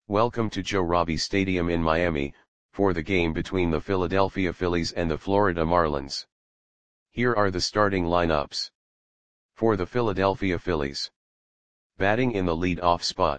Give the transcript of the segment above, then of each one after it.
Welcome to Joe Robbie Stadium in Miami, for the game between the Philadelphia Phillies and the Florida Marlins. Here are the starting lineups. For the Philadelphia Phillies. Batting in the lead-off spot.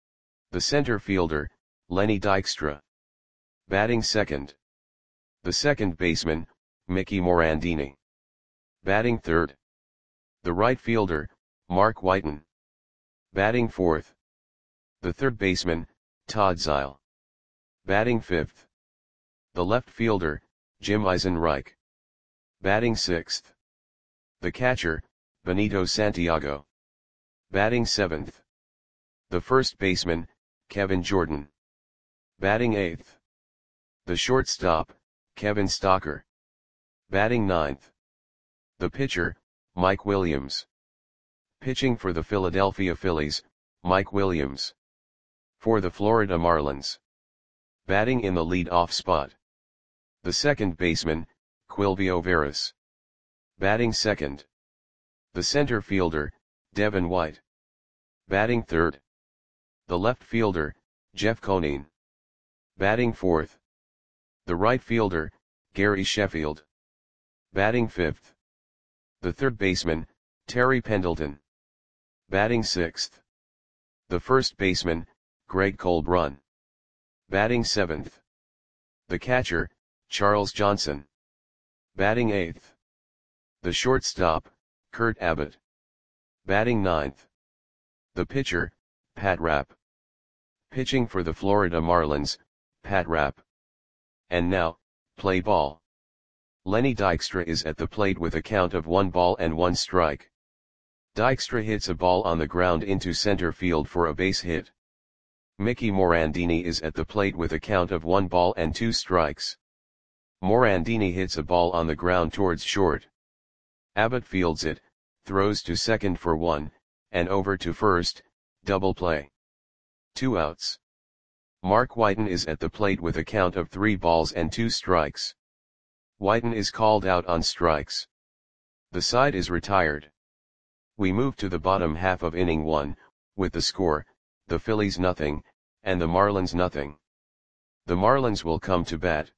The center fielder, Lenny Dykstra. Batting second. The second baseman, Mickey Morandini. Batting third. The right fielder, Mark Whiten. Batting fourth. The third baseman, Todd Zeile. Batting fifth. The left fielder, Jim Eisenreich. Batting sixth. The catcher, Benito Santiago. Batting seventh. The first baseman, Kevin Jordan. Batting eighth. The shortstop, Kevin Stocker. Batting ninth. The pitcher, Mike Williams. Pitching for the Philadelphia Phillies, Mike Williams. For the Florida Marlins. Batting in the lead-off spot. The second baseman, Quilvio Veras. Batting second. The center fielder, Devin White. Batting third. The left fielder, Jeff Conine. Batting fourth. The right fielder, Gary Sheffield. Batting fifth. The third baseman, Terry Pendleton. Batting sixth. The first baseman, Greg Colbrunn. Batting seventh. The catcher, Charles Johnson. Batting eighth. The shortstop, Kurt Abbott. Batting ninth. The pitcher, Pat Rapp. Pitching for the Florida Marlins, Pat Rapp. And now, play ball. Lenny Dykstra is at the plate with a count of 1 ball and 1 strike. Dykstra hits a ball on the ground into center field for a base hit. Mickey Morandini is at the plate with a count of 1 ball and 2 strikes. Morandini hits a ball on the ground towards short. Abbott fields it, throws to second for 1, and over to first, double play. 2 outs. Mark Whiten is at the plate with a count of 3 balls and 2 strikes. Whiten is called out on strikes. The side is retired. We move to the bottom half of inning 1, with the score, the Phillies nothing, and the Marlins nothing. The Marlins will come to bat.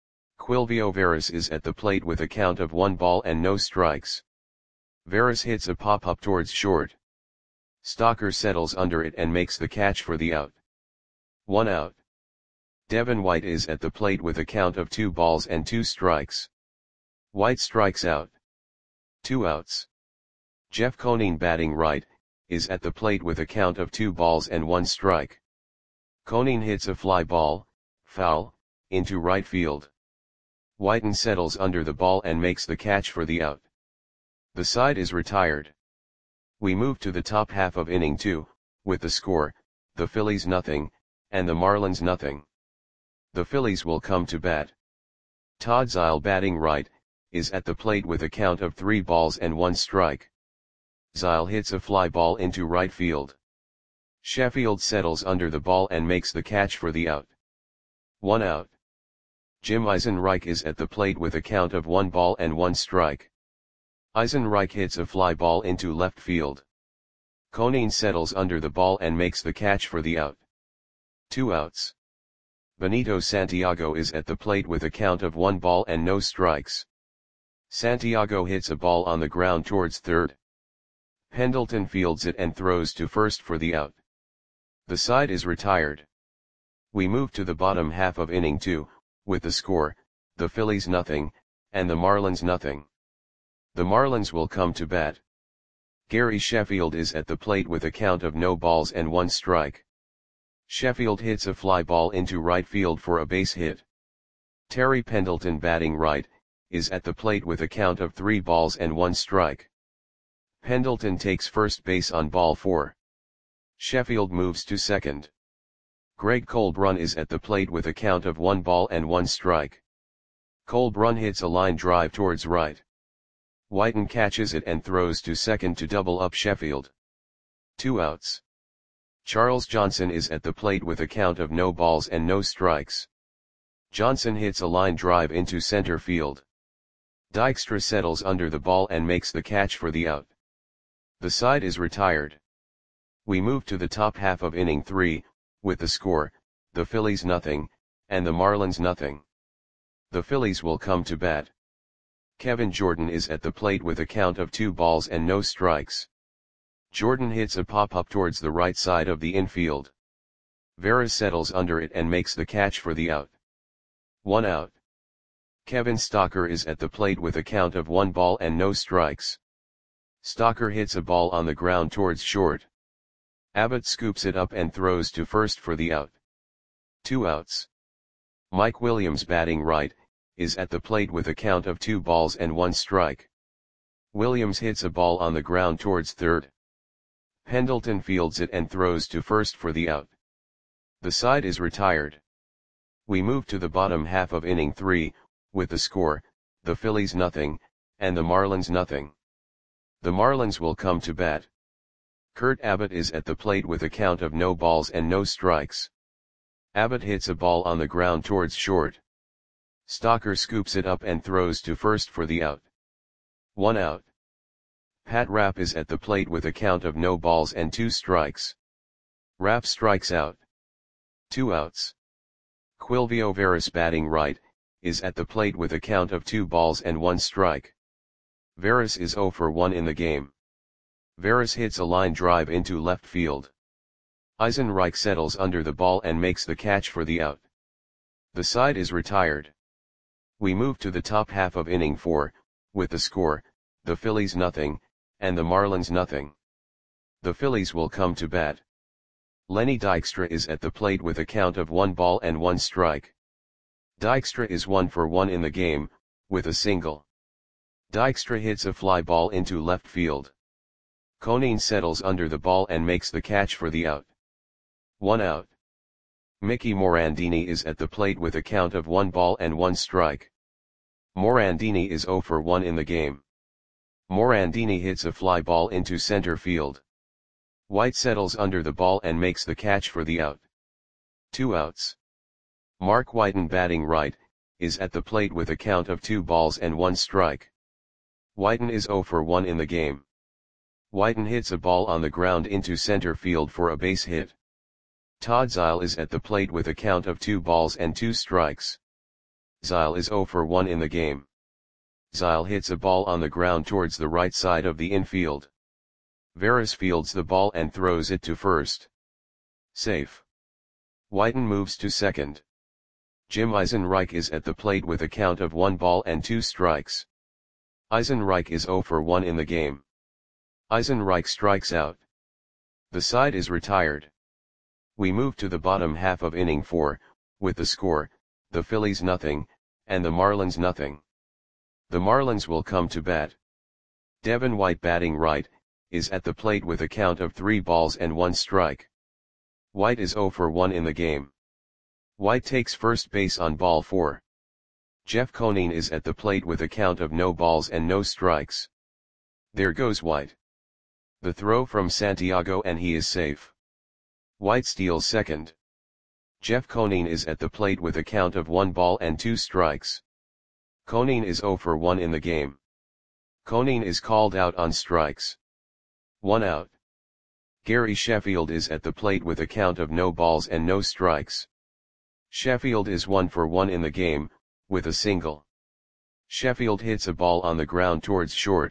Quilvio Veras is at the plate with a count of 1 ball and no strikes. Veras hits a pop-up towards short. Stocker settles under it and makes the catch for the out. 1 out. Devin White is at the plate with a count of 2 balls and 2 strikes. White strikes out. 2 outs. Jeff Conine batting right, is at the plate with a count of 2 balls and 1 strike. Conine hits a fly ball, foul, into right field. Whiten settles under the ball and makes the catch for the out. The side is retired. We move to the top half of inning 2, with the score, the Phillies nothing, and the Marlins nothing. The Phillies will come to bat. Todd Zeile batting right, is at the plate with a count of 3 balls and 1 strike. Zeile hits a fly ball into right field. Sheffield settles under the ball and makes the catch for the out. 1 out. Jim Eisenreich is at the plate with a count of 1 ball and 1 strike. Eisenreich hits a fly ball into left field. Conine settles under the ball and makes the catch for the out. 2 outs. Benito Santiago is at the plate with a count of 1 ball and no strikes. Santiago hits a ball on the ground towards third. Pendleton fields it and throws to first for the out. The side is retired. We move to the bottom half of inning 2, with the score, the Phillies nothing, and the Marlins nothing. The Marlins will come to bat. Gary Sheffield is at the plate with a count of no balls and 1 strike. Sheffield hits a fly ball into right field for a base hit. Terry Pendleton batting right, is at the plate with a count of 3 balls and 1 strike. Pendleton takes first base on ball 4. Sheffield moves to second. Greg Colbrunn is at the plate with a count of 1 ball and 1 strike. Colbrunn hits a line drive towards right. Whiten catches it and throws to second to double up Sheffield. 2 outs. Charles Johnson is at the plate with a count of no balls and no strikes. Johnson hits a line drive into center field. Dykstra settles under the ball and makes the catch for the out. The side is retired. We move to the top half of inning 3, with the score, the Phillies nothing, and the Marlins nothing. The Phillies will come to bat. Kevin Jordan is at the plate with a count of 2 balls and no strikes. Jordan hits a pop-up towards the right side of the infield. Veras settles under it and makes the catch for the out. 1 out. Kevin Stocker is at the plate with a count of 1 ball and no strikes. Stocker hits a ball on the ground towards short. Abbott scoops it up and throws to first for the out. 2 outs. Mike Williams, batting right, is at the plate with a count of 2 balls and 1 strike. Williams hits a ball on the ground towards third. Pendleton fields it and throws to first for the out. The side is retired. We move to the bottom half of inning 3, with the score, the Phillies nothing, and the Marlins nothing. The Marlins will come to bat. Kurt Abbott is at the plate with a count of no balls and no strikes. Abbott hits a ball on the ground towards short. Stocker scoops it up and throws to first for the out. 1 out. Pat Rapp is at the plate with a count of no balls and 2 strikes. Rapp strikes out. 2 outs. Quilvio Veras, batting right, is at the plate with a count of 2 balls and 1 strike. Veras is 0 for 1 in the game. Veras hits a line drive into left field. Eisenreich settles under the ball and makes the catch for the out. The side is retired. We move to the top half of inning 4, with the score, the Phillies nothing, and the Marlins nothing. The Phillies will come to bat. Lenny Dykstra is at the plate with a count of 1 ball and 1 strike. Dykstra is 1 for 1 in the game, with a single. Dykstra hits a fly ball into left field. Conine settles under the ball and makes the catch for the out. 1 out. Mickey Morandini is at the plate with a count of 1 ball and 1 strike. Morandini is 0 for 1 in the game. Morandini hits a fly ball into center field. White settles under the ball and makes the catch for the out. 2 outs. Mark Whiten, batting right, is at the plate with a count of 2 balls and 1 strike. Whiten is 0 for 1 in the game. Whiten hits a ball on the ground into center field for a base hit. Todd Zeile is at the plate with a count of 2 balls and 2 strikes. Zeile is 0 for 1 in the game. Zeile hits a ball on the ground towards the right side of the infield. Veras fields the ball and throws it to first. Safe. Whiten moves to second. Jim Eisenreich is at the plate with a count of 1 ball and 2 strikes. Eisenreich is 0 for 1 in the game. Eisenreich strikes out. The side is retired. We move to the bottom half of inning 4, with the score, the Phillies nothing, and the Marlins nothing. The Marlins will come to bat. Devin White, batting right, is at the plate with a count of 3 balls and 1 strike. White is 0 for 1 in the game. White takes first base on ball 4. Jeff Conine is at the plate with a count of no balls and no strikes. There goes White. The throw from Santiago and he is safe. White steals second. Jeff Conine is at the plate with a count of 1 ball and 2 strikes. Conine is 0 for 1 in the game. Conine is called out on strikes. 1 out. Gary Sheffield is at the plate with a count of no balls and no strikes. Sheffield is 1 for 1 in the game, with a single. Sheffield hits a ball on the ground towards short.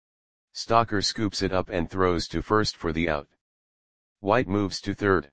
Stocker scoops it up and throws to first for the out. White moves to third.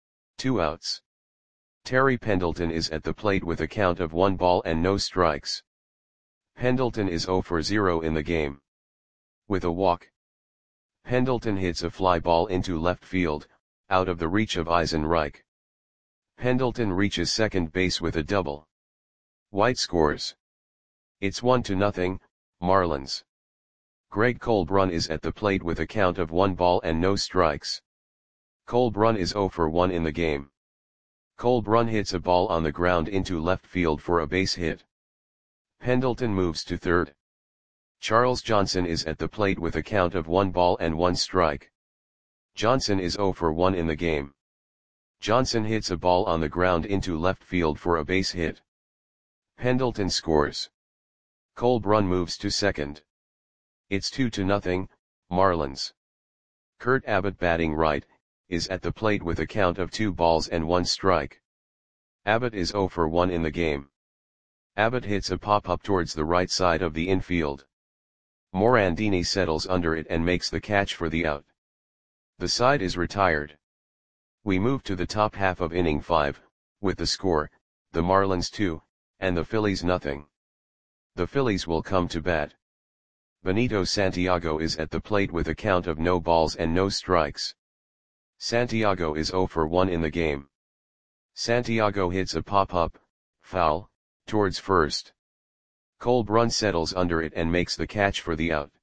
2 outs. Terry Pendleton is at the plate with a count of 1 ball and no strikes. Pendleton is 0 for 0 in the game. With a walk. Pendleton hits a fly ball into left field, out of the reach of Eisenreich. Pendleton reaches second base with a double. White scores. It's 1-0, Marlins. Greg Colbrun is at the plate with a count of 1 ball and no strikes. Colbrun is 0 for 1 in the game. Colbrun hits a ball on the ground into left field for a base hit. Pendleton moves to third. Charles Johnson is at the plate with a count of 1 ball and 1 strike. Johnson is 0 for 1 in the game. Johnson hits a ball on the ground into left field for a base hit. Pendleton scores. Colbrun moves to second. It's 2-0, Marlins. Kurt Abbott, batting right, is at the plate with a count of 2 balls and 1 strike. Abbott is 0 for 1 in the game. Abbott hits a pop-up towards the right side of the infield. Morandini settles under it and makes the catch for the out. The side is retired. We move to the top half of inning 5, with the score, the Marlins 2, and the Phillies nothing. The Phillies will come to bat. Benito Santiago is at the plate with a count of no balls and no strikes. Santiago is 0 for 1 in the game. Santiago hits a pop-up, foul, towards first. Cole Brun settles under it and makes the catch for the out.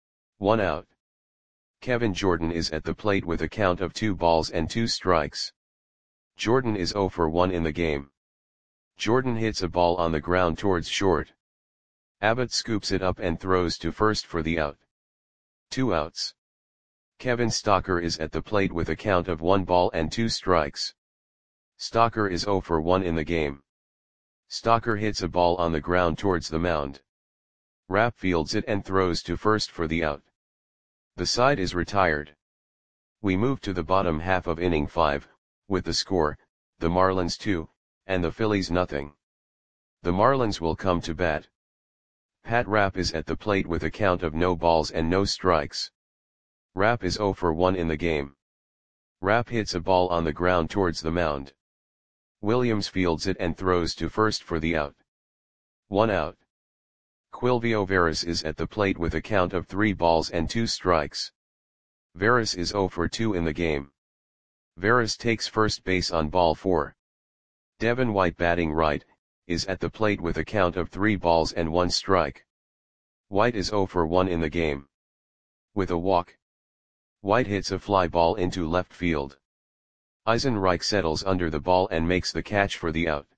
1 out. Kevin Jordan is at the plate with a count of 2 balls and 2 strikes. Jordan is 0 for 1 in the game. Jordan hits a ball on the ground towards short. Abbott scoops it up and throws to first for the out. 2 outs. Kevin Stocker is at the plate with a count of 1 ball and 2 strikes. Stocker is 0 for 1 in the game. Stocker hits a ball on the ground towards the mound. Rapp fields it and throws to first for the out. The side is retired. We move to the bottom half of inning 5, with the score, the Marlins 2, and the Phillies nothing. The Marlins will come to bat. Pat Rapp is at the plate with a count of no balls and no strikes. Rapp is 0 for 1 in the game. Rapp hits a ball on the ground towards the mound. Williams fields it and throws to first for the out. 1 out. Quilvio Veras is at the plate with a count of 3 balls and 2 strikes. Veras is 0 for 2 in the game. Veras takes first base on ball 4. Devin White, batting right, is at the plate with a count of 3 balls and 1 strike. White is 0 for 1 in the game. With a walk, White hits a fly ball into left field. Eisenreich settles under the ball and makes the catch for the out.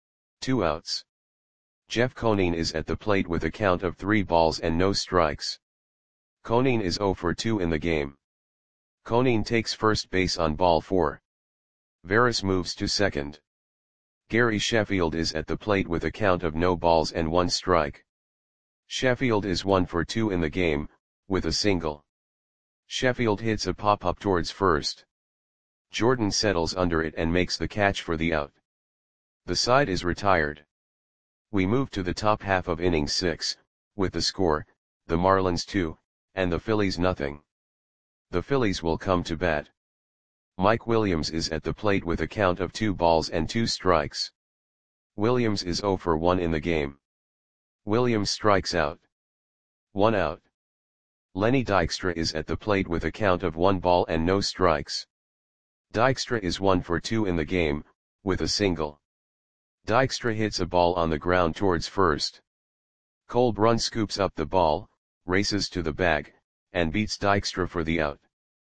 2 outs. Jeff Conine is at the plate with a count of 3 balls and no strikes. Conine is 0 for 2 in the game. Conine takes first base on ball 4. Veras moves to second. Gary Sheffield is at the plate with a count of no balls and 1 strike. Sheffield is 1 for 2 in the game, with a single. Sheffield hits a pop-up towards first. Jordan settles under it and makes the catch for the out. The side is retired. We move to the top half of inning 6, with the score, the Marlins 2, and the Phillies nothing. The Phillies will come to bat. Mike Williams is at the plate with a count of 2 balls and 2 strikes. Williams is 0 for 1 in the game. Williams strikes out. 1 out. Lenny Dykstra is at the plate with a count of 1 ball and no strikes. Dykstra is 1 for 2 in the game, with a single. Dykstra hits a ball on the ground towards first. Cole Brun scoops up the ball, races to the bag, and beats Dykstra for the out.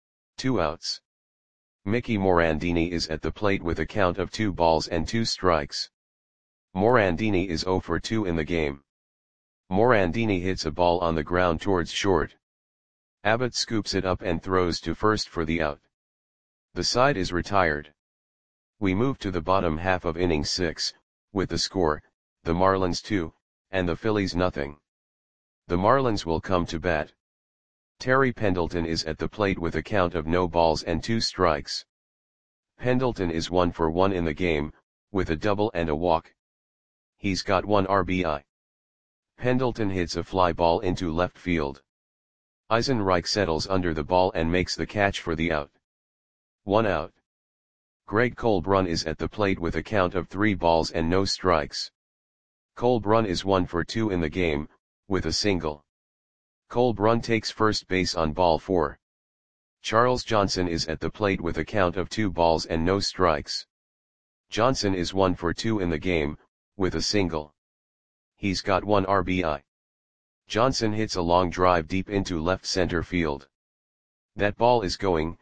2 outs. Mickey Morandini is at the plate with a count of 2 balls and 2 strikes. Morandini is 0 for 2 in the game. Morandini hits a ball on the ground towards short. Abbott scoops it up and throws to first for the out. The side is retired. We move to the bottom half of inning 6, with the score, the Marlins 2, and the Phillies nothing. The Marlins will come to bat. Terry Pendleton is at the plate with a count of no balls and 2 strikes. Pendleton is 1 for 1 in the game, with a double and a walk. He's got 1 RBI. Pendleton hits a fly ball into left field. Eisenreich settles under the ball and makes the catch for the out. 1 out. Greg Cole Brun is at the plate with a count of 3 balls and no strikes. Cole Brun is 1 for 2 in the game, with a single. Cole Brun takes first base on ball 4. Charles Johnson is at the plate with a count of 2 balls and no strikes. Johnson is 1 for 2 in the game, with a single. He's got 1 RBI. Johnson hits a long drive deep into left center field. That ball is going,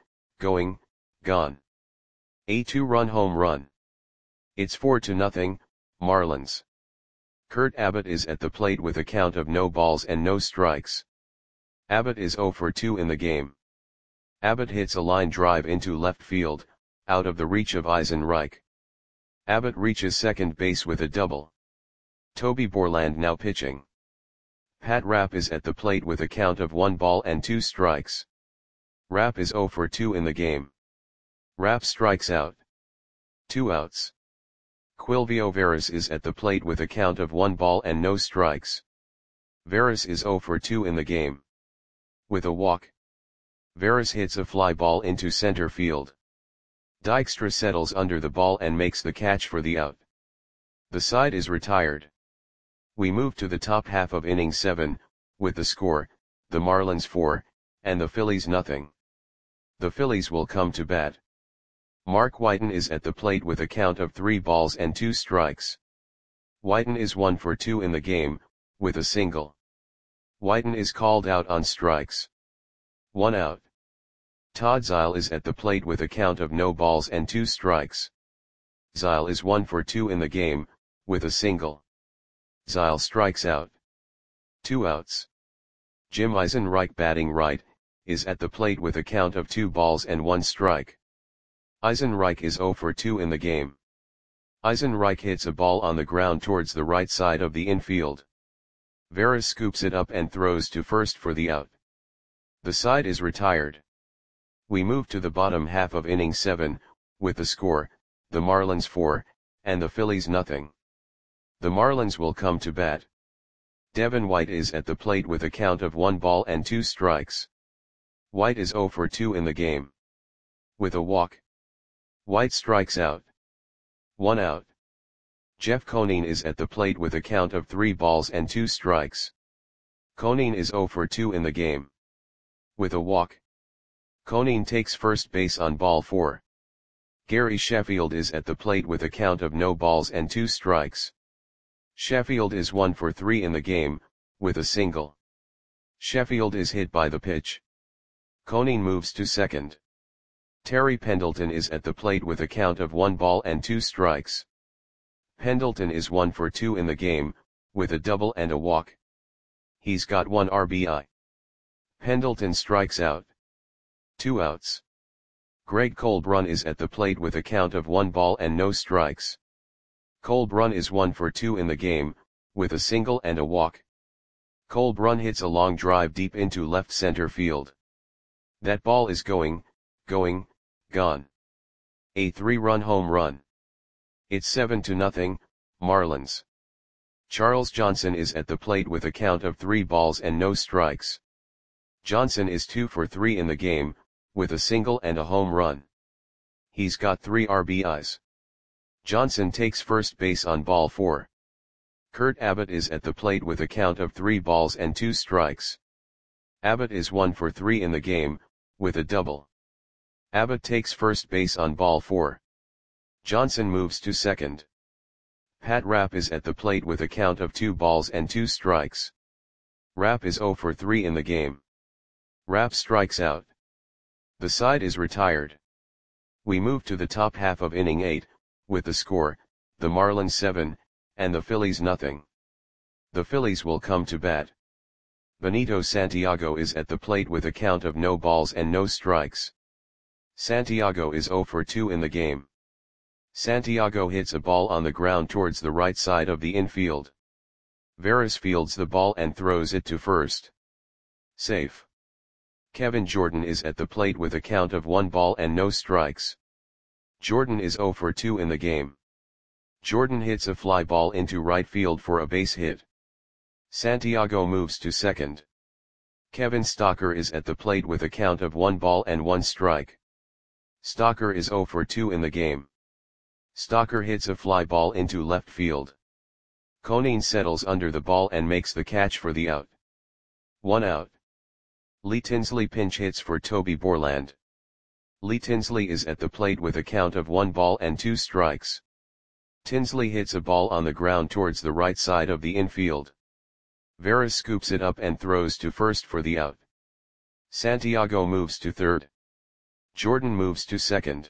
gone. A 2-run home run. It's 4-0, Marlins. Kurt Abbott is at the plate with a count of no balls and no strikes. Abbott is 0 for 2 in the game. Abbott hits a line drive into left field, out of the reach of Eisenreich. Abbott reaches second base with a double. Toby Borland now pitching. Pat Rapp is at the plate with a count of 1 ball and 2 strikes. Rapp is 0 for 2 in the game. Rapp strikes out. 2 outs. Quilvio Veras is at the plate with a count of 1 ball and no strikes. Veras is 0 for 2 in the game. With a walk, Veras hits a fly ball into center field. Dykstra settles under the ball and makes the catch for the out. The side is retired. We move to the top half of inning 7, with the score, the Marlins 4, and the Phillies nothing. The Phillies will come to bat. Mark Whiten is at the plate with a count of 3 balls and 2 strikes. Whiten is 1 for 2 in the game, with a single. Whiten is called out on strikes. 1 out. Todd Zeile is at the plate with a count of no balls and 2 strikes. Zeile is 1 for 2 in the game, with a single. Zeile strikes out. 2 outs. Jim Eisenreich, batting right, is at the plate with a count of 2 balls and 1 strike. Eisenreich is 0 for 2 in the game. Eisenreich hits a ball on the ground towards the right side of the infield. Veras scoops it up and throws to first for the out. The side is retired. We move to the bottom half of inning 7, with the score, the Marlins 4, and the Phillies nothing. The Marlins will come to bat. Devin White is at the plate with a count of 1 ball and 2 strikes. White is 0 for 2 in the game. With a walk, White strikes out. 1 out. Jeff Conine is at the plate with a count of 3 balls and 2 strikes. Conine is 0 for 2 in the game. With a walk, Conine takes first base on ball 4. Gary Sheffield is at the plate with a count of no balls and 2 strikes. Sheffield is 1 for 3 in the game, with a single. Sheffield is hit by the pitch. Conine moves to second. Terry Pendleton is at the plate with a count of 1 ball and 2 strikes. Pendleton is 1 for 2 in the game, with a double and a walk. He's got 1 RBI. Pendleton strikes out. 2 outs. Greg Colbrun is at the plate with a count of 1 ball and no strikes. Colbrun is 1 for 2 in the game, with a single and a walk. Colbrun hits a long drive deep into left center field. That ball is going, gone. A 3-run home run. It's 7-0, Marlins. Charles Johnson is at the plate with a count of 3 balls and no strikes. Johnson is 2 for 3 in the game, with a single and a home run. He's got 3 RBIs. Johnson takes first base on ball 4. Kurt Abbott is at the plate with a count of 3 balls and 2 strikes. Abbott is 1 for 3 in the game, with a double. Abbott takes first base on ball 4. Johnson moves to second. Pat Rapp is at the plate with a count of 2 balls and 2 strikes. Rapp is 0 for 3 in the game. Rapp strikes out. The side is retired. We move to the top half of inning 8, with the score, the Marlins 7, and the Phillies nothing. The Phillies will come to bat. Benito Santiago is at the plate with a count of no balls and no strikes. Santiago is 0 for 2 in the game. Santiago hits a ball on the ground towards the right side of the infield. Veras fields the ball and throws it to first. Safe. Kevin Jordan is at the plate with a count of 1 ball and no strikes. Jordan is 0 for 2 in the game. Jordan hits a fly ball into right field for a base hit. Santiago moves to second. Kevin Stocker is at the plate with a count of 1 ball and 1 strike. Stocker is 0 for 2 in the game. Stocker hits a fly ball into left field. Conine settles under the ball and makes the catch for the out. 1 out. Lee Tinsley pinch hits for Toby Borland. Lee Tinsley is at the plate with a count of 1 ball and 2 strikes. Tinsley hits a ball on the ground towards the right side of the infield. Veras scoops it up and throws to first for the out. Santiago moves to third. Jordan moves to second.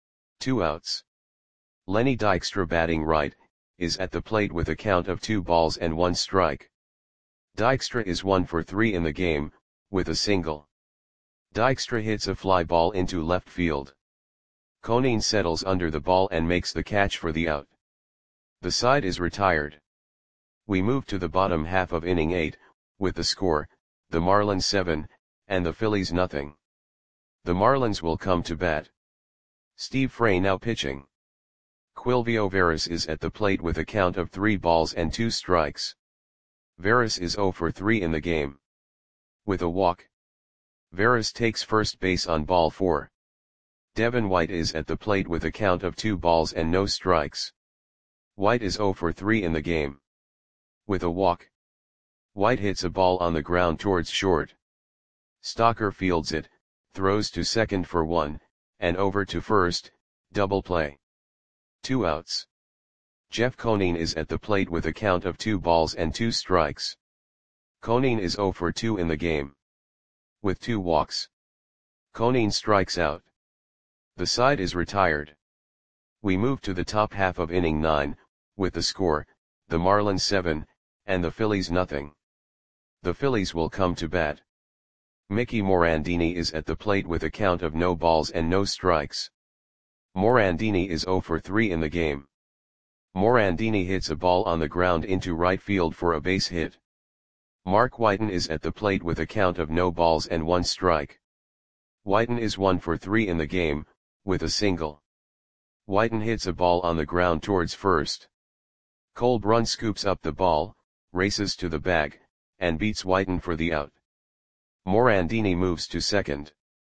2 outs. Lenny Dykstra, batting right, is at the plate with a count of 2 balls and 1 strike. Dykstra is 1 for 3 in the game, with a single. Dykstra hits a fly ball into left field. Conine settles under the ball and makes the catch for the out. The side is retired. We move to the bottom half of inning 8, with the score, the Marlins 7, and the Phillies nothing. The Marlins will come to bat. Steve Frey now pitching. Quilvio Veras is at the plate with a count of 3 balls and 2 strikes. Veras is 0 for 3 in the game. With a walk. Veras takes first base on ball 4. Devin White is at the plate with a count of 2 balls and no strikes. White is 0 for 3 in the game. With a walk. White hits a ball on the ground towards short. Stocker fields it, throws to second for 1, and over to first, double play. 2 outs. Jeff Conine is at the plate with a count of 2 balls and 2 strikes. Conine is 0 for 2 in the game. With 2 walks. Conine strikes out. The side is retired. We move to the top half of inning 9, with the score, the Marlins 7, and the Phillies nothing. The Phillies will come to bat. Mickey Morandini is at the plate with a count of no balls and no strikes. Morandini is 0 for 3 in the game. Morandini hits a ball on the ground into right field for a base hit. Mark Whiten is at the plate with a count of no balls and 1 strike. Whiten is 1 for 3 in the game, with a single. Whiten hits a ball on the ground towards first. Cole Brun scoops up the ball, races to the bag, and beats Whiten for the out. Morandini moves to second.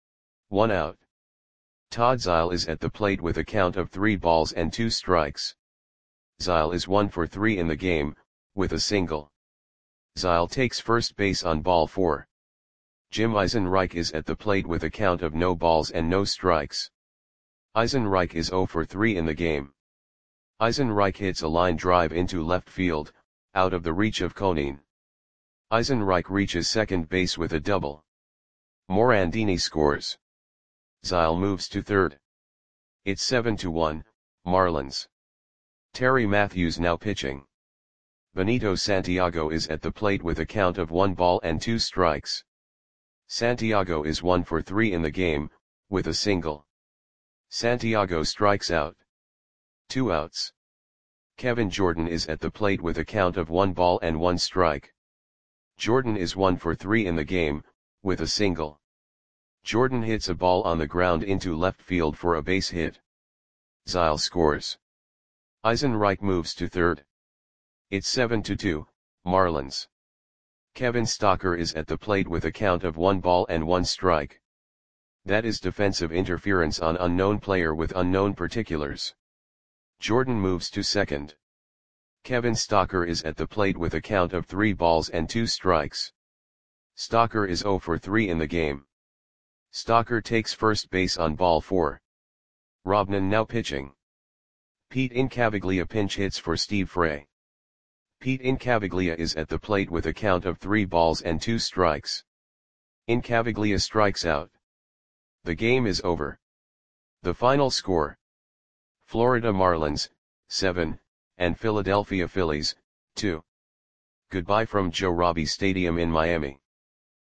1 out. Todd Zeile is at the plate with a count of 3 balls and 2 strikes. Zeile is 1 for 3 in the game, with a single. Zeile takes first base on ball 4. Jim Eisenreich is at the plate with a count of no balls and no strikes. Eisenreich is 0 for 3 in the game. Eisenreich hits a line drive into left field, out of the reach of Conine. Eisenreich reaches second base with a double. Morandini scores. Zeile moves to third. It's 7-1, Marlins. Terry Matthews now pitching. Benito Santiago is at the plate with a count of 1 ball and 2 strikes. Santiago is 1 for 3 in the game, with a single. Santiago strikes out. 2 outs. Kevin Jordan is at the plate with a count of 1 ball and 1 strike. Jordan is 1 for 3 in the game, with a single. Jordan hits a ball on the ground into left field for a base hit. Zeile scores. Eisenreich moves to third. It's 7-2, Marlins. Kevin Stocker is at the plate with a count of 1 ball and 1 strike. That is defensive interference on unknown player with unknown particulars. Jordan moves to second. Kevin Stocker is at the plate with a count of 3 balls and 2 strikes. Stocker is 0 for 3 in the game. Stocker takes first base on ball 4. Robnan now pitching. Pete Incaviglia pinch hits for Steve Frey. Pete Incaviglia is at the plate with a count of 3 balls and 2 strikes. Incaviglia strikes out. The game is over. The final score. Florida Marlins, 7, and Philadelphia Phillies, 2. Goodbye from Joe Robbie Stadium in Miami.